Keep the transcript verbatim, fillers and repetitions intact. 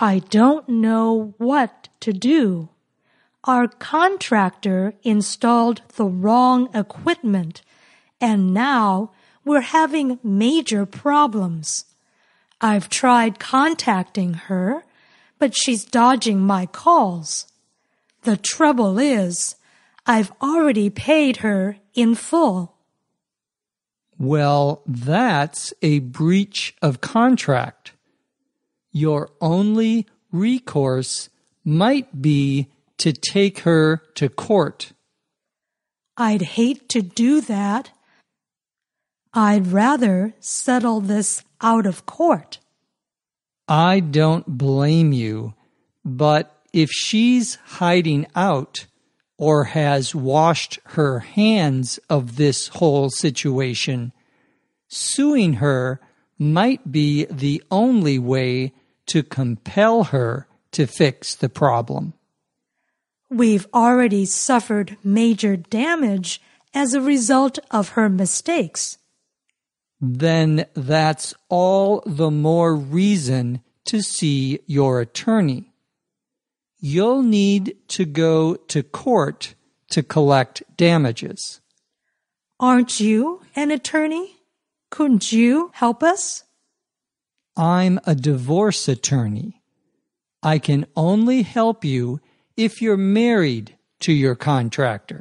I don't know what to do. Our contractor installed the wrong equipment, and now we're having major problems. I've tried contacting her, but she's dodging my calls. The trouble is, I've already paid her in full. Well, that's a breach of contract. Your only recourse might be to take her to court. I'd hate to do that. I'd rather settle this out of court. I don't blame you, but if she's hiding out or has washed her hands of this whole situation, suing her might be the only way to compel her to fix the problem. We've already suffered major damage as a result of her mistakes. Then that's all the more reason to see your attorney. You'll need to go to court to collect damages. Aren't you an attorney? Couldn't you help us? I'm a divorce attorney. I can only help you if you're married to your contractor.